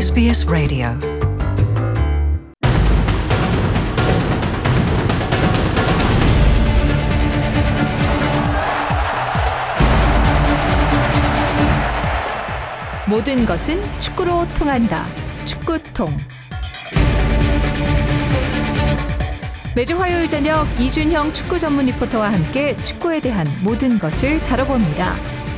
SBS 라디오 모든 것은 축구로 통한다. 축구통. 매주 화요일 저녁 이준형 축구 전문 리포터와 함께 축구에 대한 모든 것을 다뤄봅니다.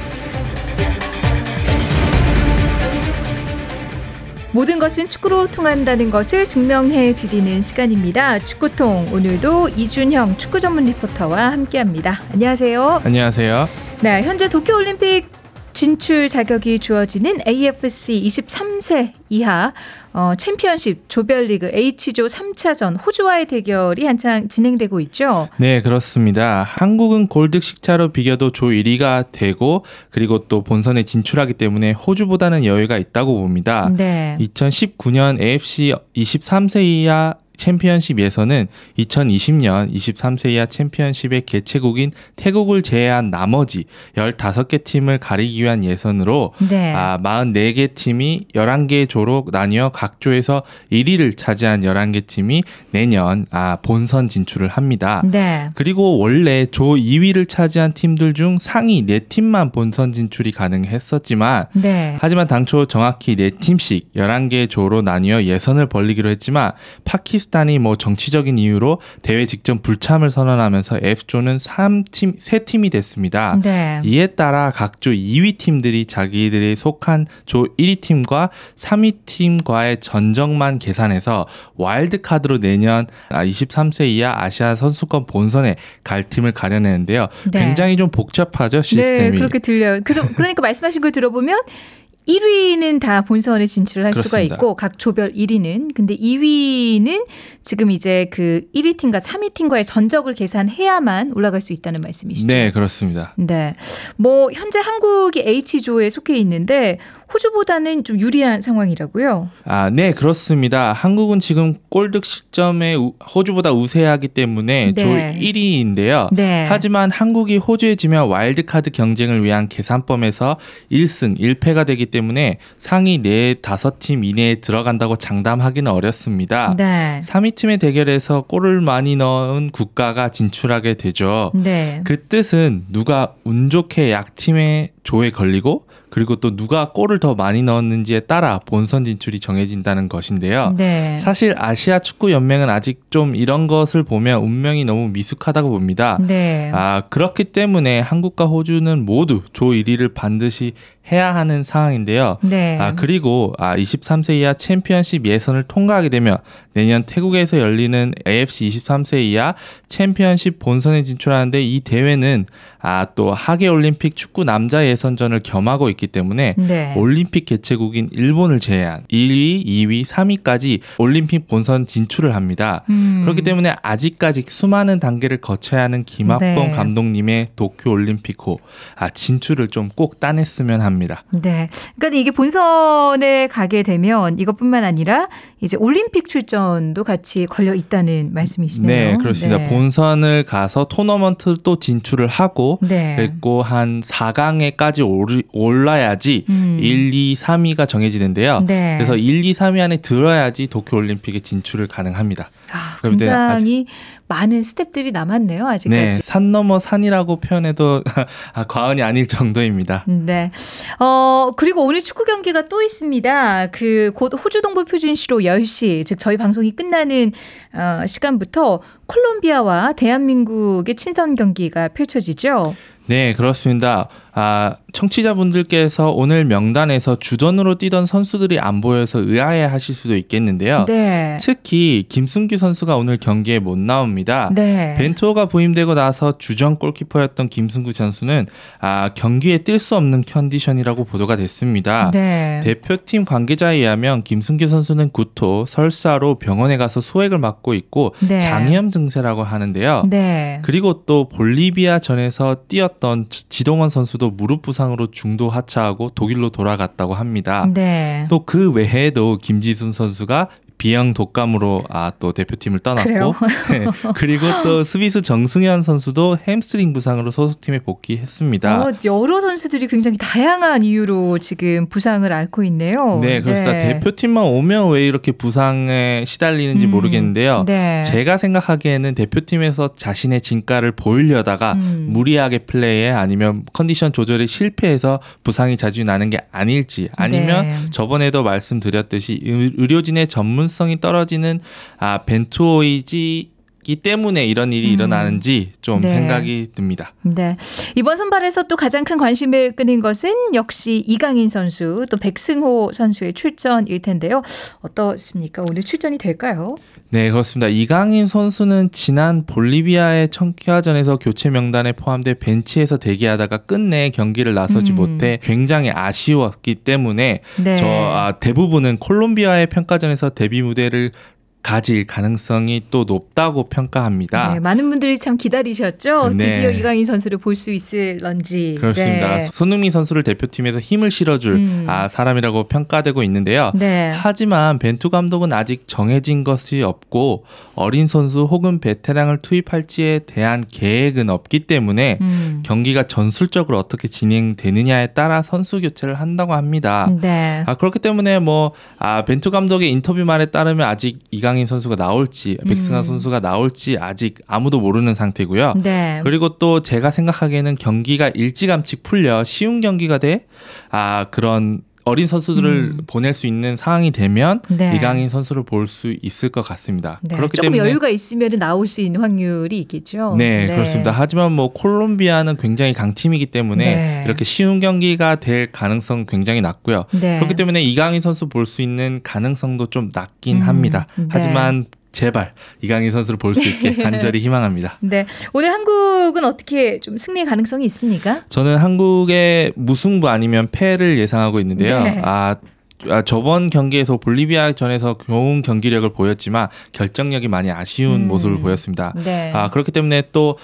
모든 것은 축구로 통한다는 것을 증명해 드리는 시간입니다. 축구통. 오늘도 이준형 축구 전문 리포터와 함께합니다. 안녕하세요. 안녕하세요. 네, 현재 도쿄올림픽 진출 자격이 주어지는 AFC 23세 이하 챔피언십 조별리그 H조 3차전 호주와의 대결이 한창 진행되고 있죠. 네, 그렇습니다. 한국은 골득식차로 비겨도 조 1위가 되고 그리고 또 본선에 진출하기 때문에 호주보다는 여유가 있다고 봅니다. 네. 2019년 AFC 23세 이하 챔피언십 예선은 2020년 23세 이하 챔피언십의 개최국인 태국을 제외한 나머지 15개 팀을 가리기 위한 예선으로 네. 44개 팀이 11개 조로 나뉘어 각 조에서 1위를 차지한 11개 팀이 내년 본선 진출을 합니다. 네. 그리고 원래 조 2위를 차지한 팀들 중 상위 4팀만 본선 진출이 가능했었지만 네. 하지만 당초 정확히 4팀씩 11개 조로 나뉘어 예선을 벌리기로 했지만 파키스탄이 정치적인 이유로 대회 직전 불참을 선언하면서 F조는 3팀이 됐습니다. 네. 이에 따라 각 조 2위 팀들이 자기들이 속한 조 1위 팀과 3위 팀과의 전적만 계산해서 와일드카드로 내년 23세 이하 아시아 선수권 본선에 갈 팀을 가려내는데요. 네. 굉장히 좀 복잡하죠, 시스템이. 네, 그렇게 들려요. 그러니까 말씀하신 걸 들어보면 1위는 다 본선에 진출을 할 그렇습니다. 수가 있고 각 조별 1위는 근데 2위는 지금 이제 그 1위 팀과 3위 팀과의 전적을 계산해야만 올라갈 수 있다는 말씀이시죠? 네, 그렇습니다. 네. 현재 한국이 H조에 속해 있는데 호주보다는 좀 유리한 상황이라고요? 네, 그렇습니다. 한국은 지금 골득 실점에 호주보다 우세하기 때문에 네. 조 1위인데요. 네. 하지만 한국이 호주에 지면 와일드카드 경쟁을 위한 계산법에서 1승 1패가 되기 때문에 상위 4-5팀 이내에 들어간다고 장담하기는 어렵습니다. 네. 3위 팀의 대결에서 골을 많이 넣은 국가가 진출하게 되죠. 네. 그 뜻은 누가 운 좋게 약팀의 조에 걸리고 그리고 또 누가 골을 더 많이 넣었는지에 따라 본선 진출이 정해진다는 것인데요. 네. 사실 아시아 축구 연맹은 아직 좀 이런 것을 보면 운명이 너무 미숙하다고 봅니다. 네. 그렇기 때문에 한국과 호주는 모두 조 1위를 반드시 해야 하는 상황인데요. 네. 그리고 23세 이하 챔피언십 예선을 통과하게 되면 내년 태국에서 열리는 AFC 23세 이하 챔피언십 본선에 진출하는데 이 대회는 또 하계올림픽 축구 남자 예선전을 겸하고 있기 때문에 네. 올림픽 개최국인 일본을 제외한 1위, 2위, 3위까지 올림픽 본선 진출을 합니다. 그렇기 때문에 아직까지 수많은 단계를 거쳐야 하는 김학범 네. 감독님의 도쿄올림픽호 진출을 좀 꼭 따냈으면 합니다. 네. 그러니까 이게 본선에 가게 되면 이것뿐만 아니라 이제 올림픽 출전도 같이 걸려 있다는 말씀이시네요. 네, 그렇습니다. 네. 본선을 가서 토너먼트 또 진출을 하고 네. 그리고 한 4강에까지 올라야지 1, 2, 3위가 정해지는데요. 네. 그래서 1, 2, 3위 안에 들어야지 도쿄올림픽에 진출을 가능합니다. 굉장히 많은 스텝들이 남았네요. 아직까지. 네, 산 넘어 산이라고 표현해도 과언이 아닐 정도입니다. 네. 그리고 오늘 축구 경기가 또 있습니다. 곧 호주 동부 표준시로 10시, 즉 저희 방송이 끝나는 시간부터 콜롬비아와 대한민국의 친선 경기가 펼쳐지죠. 네, 그렇습니다. 청취자분들께서 오늘 명단에서 주전으로 뛰던 선수들이 안 보여서 의아해하실 수도 있겠는데요. 네. 특히 김승규 선수가 오늘 경기에 못 나옵니다. 네. 벤투호가 부임되고 나서 주전 골키퍼였던 김승규 선수는 경기에 뛸 수 없는 컨디션이라고 보도가 됐습니다. 네. 대표팀 관계자에 의하면 김승규 선수는 구토, 설사로 병원에 가서 소액을 맞고 있고 네. 장염 증세라고 하는데요. 네. 그리고 또 볼리비아전에서 뛰었던 지동원 선수도 무릎 부상으로 중도 하차하고 독일로 돌아갔다고 합니다. 네. 또 그 외에도 김지순 선수가 비형 독감으로 또 대표팀을 떠났고 그래요? 네. 그리고 또 수비수 정승현 선수도 햄스트링 부상으로 소속팀에 복귀했습니다. 여러 선수들이 굉장히 다양한 이유로 지금 부상을 앓고 있네요. 네, 그렇습니다. 대표팀만 오면 왜 이렇게 부상에 시달리는지 모르겠는데요. 네. 제가 생각하기에는 대표팀에서 자신의 진가를 보이려다가 무리하게 플레이에 아니면 컨디션 조절에 실패해서 부상이 자주 나는 게 아닐지 아니면 네. 저번에도 말씀드렸듯이 의료진의 전문성이 떨어지는 벤투호이지 이 때문에 이런 일이 일어나는지 좀 네. 생각이 듭니다. 네. 이번 선발에서 또 가장 큰 관심을 끄는 것은 역시 이강인 선수 또 백승호 선수의 출전일 텐데요. 어떻습니까? 오늘 출전이 될까요? 네, 그렇습니다. 이강인 선수는 지난 볼리비아의 청키아전에서 교체 명단에 포함돼 벤치에서 대기하다가 끝내 경기를 나서지 못해 굉장히 아쉬웠기 때문에 네. 대부분은 콜롬비아의 평가전에서 데뷔 무대를 가질 가능성이 또 높다고 평가합니다. 네, 많은 분들이 참 기다리셨죠. 네. 드디어 이강인 선수를 볼 수 있을런지. 그렇습니다. 네. 손흥민 선수를 대표팀에서 힘을 실어줄 사람이라고 평가되고 있는데요. 네. 하지만 벤투 감독은 아직 정해진 것이 없고 어린 선수 혹은 베테랑을 투입할지에 대한 계획은 없기 때문에 경기가 전술적으로 어떻게 진행되느냐에 따라 선수 교체를 한다고 합니다. 네. 그렇기 때문에 벤투 감독의 인터뷰 말에 따르면 아직 이강인 선수가 나올지 백승환 선수가 나올지 아직 아무도 모르는 상태고요. 네. 그리고 또 제가 생각하기에는 경기가 일찌감치 풀려 쉬운 경기가 돼 그런 어린 선수들을 보낼 수 있는 상황이 되면 네. 이강인 선수를 볼 수 있을 것 같습니다. 네. 그렇기 조금 때문에 여유가 있으면 나올 수 있는 확률이 있겠죠. 네, 그렇습니다. 하지만 콜롬비아는 굉장히 강팀이기 때문에 네. 이렇게 쉬운 경기가 될 가능성 굉장히 낮고요. 네. 그렇기 때문에 이강인 선수 볼 수 있는 가능성도 좀 낮긴 합니다. 네. 하지만 제발 이강인 선수를 볼 수 있게 간절히 희망합니다. 네. 오늘 한국은 어떻게 좀 승리의 가능성이 있습니까? 저는 한국의 무승부 아니면 패를 예상하고 있는데요. 네. 저번 경기에서 볼리비아 전에서 좋은 경기력을 보였지만 결정력이 많이 아쉬운 모습을 보였습니다. 네. 그렇기 때문에 또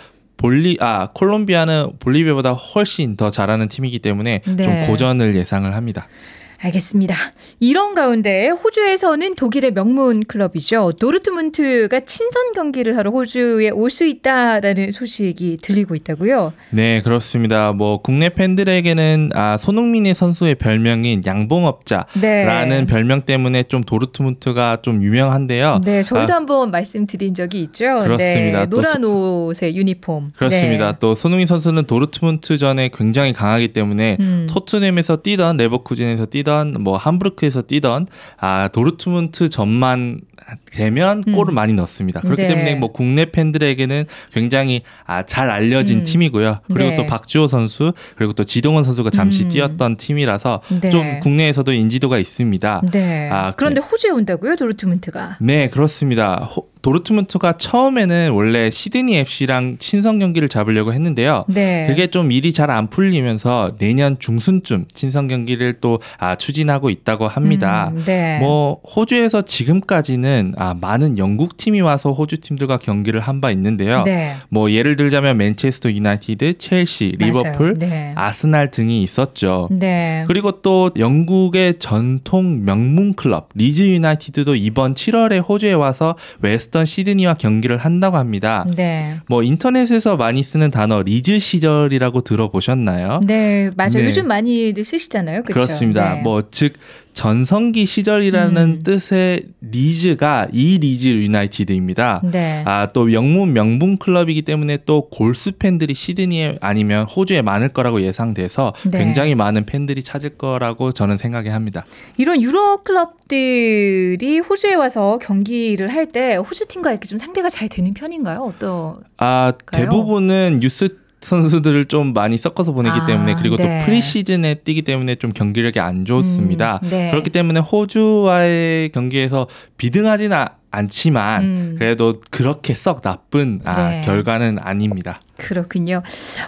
콜롬비아는 볼리비아보다 훨씬 더 잘하는 팀이기 때문에 네. 좀 고전을 예상을 합니다. 알겠습니다. 이런 가운데 호주에서는 독일의 명문 클럽이죠. 도르트문트가 친선 경기를 하러 호주에 올 수 있다라는 소식이 들리고 있다고요? 네, 그렇습니다. 국내 팬들에게는 손흥민의 선수의 별명인 양봉업자라는 별명 때문에 좀 도르트문트가 좀 유명한데요. 네, 저희도 한번 말씀드린 적이 있죠. 그렇습니다. 네, 노란 옷의 유니폼. 그렇습니다. 네. 또 손흥민 선수는 도르트문트전에 굉장히 강하기 때문에 토트넘에서 뛰던 레버쿠젠에서 뛰던 함부르크에서 뛰던 도르트문트 전만 되면 골을 많이 넣습니다. 그렇기 네. 때문에 국내 팬들에게는 굉장히 잘 알려진 팀이고요. 그리고 네. 또 박주호 선수 그리고 또 지동원 선수가 잠시 뛰었던 팀이라서 네. 좀 국내에서도 인지도가 있습니다. 네. 그런데 호주에 온다고요, 도르트문트가? 네, 그렇습니다. 도르트문트가 처음에는 원래 시드니 FC랑 친선 경기를 잡으려고 했는데요. 네. 그게 좀 일이 잘 안 풀리면서 내년 중순쯤 친선 경기를 또 추진하고 있다고 합니다. 네. 호주에서 지금까지는 많은 영국 팀이 와서 호주 팀들과 경기를 한 바 있는데요. 네. 예를 들자면 맨체스터 유나이티드, 첼시, 리버풀, 네. 아스날 등이 있었죠. 네. 그리고 또 영국의 전통 명문 클럽 리즈 유나이티드도 이번 7월에 호주에 와서 웨스턴 시드니와 경기를 한다고 합니다. 네. 인터넷에서 많이 쓰는 단어 리즈 시절이라고 들어보셨나요? 네, 맞아요. 네. 요즘 많이들 쓰시잖아요. 그렇죠? 그렇습니다. 네. 즉 전성기 시절이라는 뜻의 리즈가 이 리즈 유나이티드입니다. 네. 또 명문 클럽이기 때문에 또 골수 팬들이 시드니에 아니면 호주에 많을 거라고 예상돼서 네. 굉장히 많은 팬들이 찾을 거라고 저는 생각합니다. 이런 유럽 클럽들이 호주에 와서 경기를 할 때 호주 팀과 이렇게 좀 상대가 잘 되는 편인가요? 대부분은 유스 선수들을 좀 많이 섞어서 보내기 때문에 그리고 네. 또 프리시즌에 뛰기 때문에 좀 경기력이 안 좋습니다. 네. 그렇기 때문에 호주와의 경기에서 비등하지는 않지만 그래도 그렇게 썩 나쁜 네. 결과는 아닙니다. 그렇군요.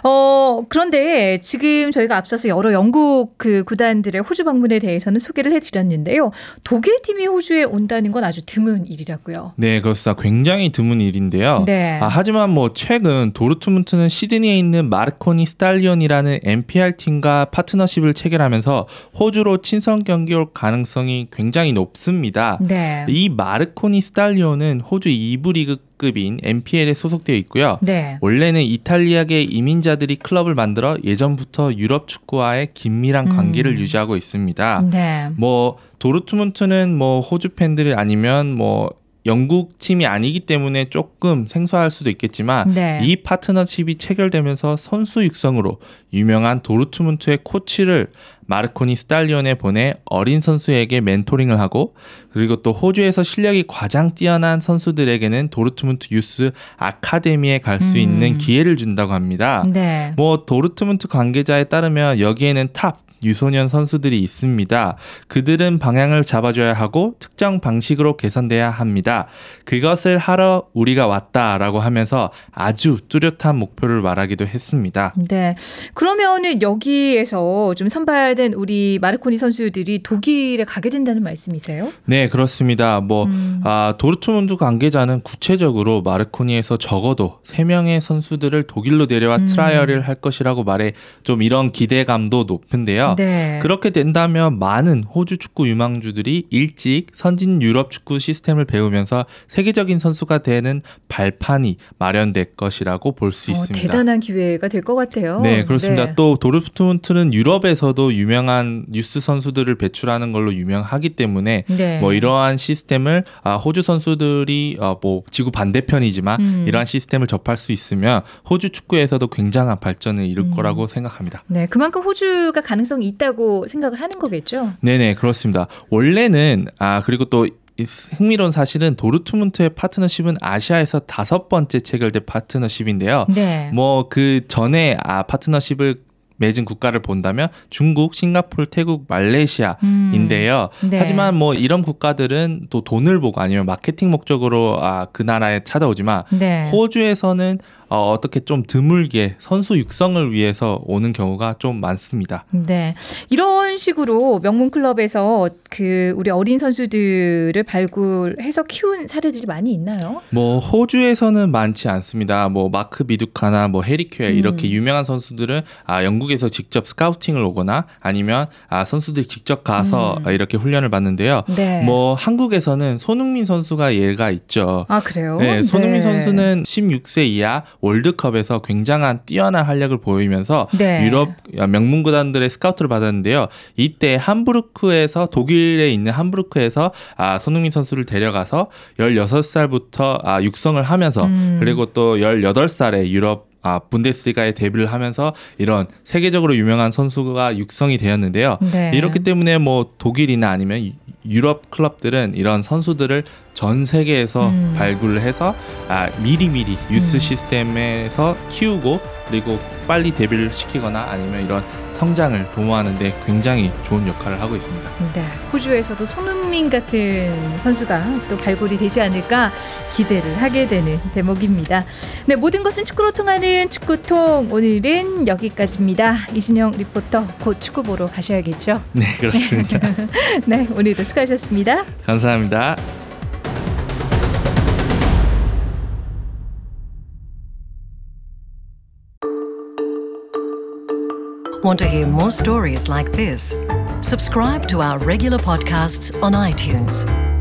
그런데 지금 저희가 앞서서 여러 영국 그 구단들의 호주 방문에 대해서는 소개를 해드렸는데요. 독일 팀이 호주에 온다는 건 아주 드문 일이라고요. 네, 그렇습니다. 굉장히 드문 일인데요. 네. 하지만 뭐 최근 도르트문트는 시드니에 있는 마르코니 스탈리온이라는 NPR 팀과 파트너십을 체결하면서 호주로 친선 경기 올 가능성이 굉장히 높습니다. 네. 이 마르코니 스탈리온은 호주 2부 리그급인 NPL에 소속되어 있고요. 네. 원래는 이탈리아계 이민자들이 클럽을 만들어 예전부터 유럽 축구와의 긴밀한 관계를 유지하고 있습니다. 네. 뭐 도르트문트는 뭐 호주 팬들이 아니면 뭐 영국 팀이 아니기 때문에 조금 생소할 수도 있겠지만 네. 이 파트너십이 체결되면서 선수 육성으로 유명한 도르트문트의 코치를 마르코니 스탈리온에 보내 어린 선수에게 멘토링을 하고 그리고 또 호주에서 실력이 가장 뛰어난 선수들에게는 도르트문트 유스 아카데미에 갈 수 있는 기회를 준다고 합니다. 네. 뭐 도르트문트 관계자에 따르면 여기에는 탑 유소년 선수들이 있습니다. 그들은 방향을 잡아줘야 하고 특정 방식으로 개선돼야 합니다. 그것을 하러 우리가 왔다라고 하면서 아주 뚜렷한 목표를 말하기도 했습니다. 네. 그러면은 여기에서 좀 선발된 우리 마르코니 선수들이 독일에 가게 된다는 말씀이세요? 네, 그렇습니다. 도르트문트 관계자는 구체적으로 마르코니에서 적어도 3명의 선수들을 독일로 내려와 트라이얼을 할 것이라고 말해 좀 이런 기대감도 높은데요. 네. 그렇게 된다면 많은 호주 축구 유망주들이 일찍 선진 유럽 축구 시스템을 배우면서 세계적인 선수가 되는 발판이 마련될 것이라고 볼 수 있습니다. 대단한 기회가 될 것 같아요. 네, 그렇습니다. 네. 또 도르트문트는 유럽에서도 유명한 유스 선수들을 배출하는 걸로 유명하기 때문에 네. 뭐 이러한 시스템을 호주 선수들이 뭐 지구 반대편이지만 이러한 시스템을 접할 수 있으면 호주 축구에서도 굉장한 발전을 이룰 거라고 생각합니다. 네, 그만큼 호주가 가능성이 있다고 생각을 하는 거겠죠? 네네, 그렇습니다. 원래는 그리고 또 흥미로운 사실은 도르트문트의 파트너십은 아시아에서 5번째 체결된 파트너십인데요. 네. 뭐 그 전에 파트너십을 맺은 국가를 본다면 중국, 싱가포르, 태국, 말레이시아인데요. 네. 하지만 뭐 이런 국가들은 또 돈을 보고 아니면 마케팅 목적으로 그 나라에 찾아오지만 네. 호주에서는 어떻게 좀 드물게 선수 육성을 위해서 오는 경우가 좀 많습니다. 네. 이런 식으로 명문 클럽에서 그 우리 어린 선수들을 발굴해서 키운 사례들이 많이 있나요? 뭐 호주에서는 많지 않습니다. 뭐 마크 비두카나 뭐 해리 퀘 이렇게 유명한 선수들은 영국에서 직접 스카우팅을 오거나 아니면 선수들이 직접 가서 이렇게 훈련을 받는데요. 네. 뭐 한국에서는 손흥민 선수가 예가 있죠. 아, 그래요? 네, 손흥민 네. 선수는 16세 이하 월드컵에서 굉장한 뛰어난 활약을 보이면서 네. 유럽 명문 구단들의 스카우트를 받았는데요. 이때 함부르크에서 독일에 있는 함부르크에서 손흥민 선수를 데려가서 16살부터 육성을 하면서 그리고 또 18살에 유럽 분데스리가에 데뷔를 하면서 이런 세계적으로 유명한 선수가 육성이 되었는데요. 네. 이렇기 때문에 뭐 독일이나 아니면 유럽 클럽들은 이런 선수들을 전 세계에서 발굴을 해서 미리미리 유스 시스템에서 키우고 그리고 빨리 데뷔를 시키거나 아니면 이런 성장을 도모하는 데 굉장히 좋은 역할을 하고 있습니다. 네, 호주에서도 손흥민 같은 선수가 또 발굴이 되지 않을까 기대를 하게 되는 대목입니다. 네, 모든 것은 축구로 통하는 축구통, 오늘은 여기까지입니다. 이준영 리포터, 곧 축구 보러 가셔야겠죠? 네, 그렇습니다. 네, 오늘도 수고하셨습니다. 감사합니다. Want to hear more stories like this? Subscribe to our regular podcasts on iTunes.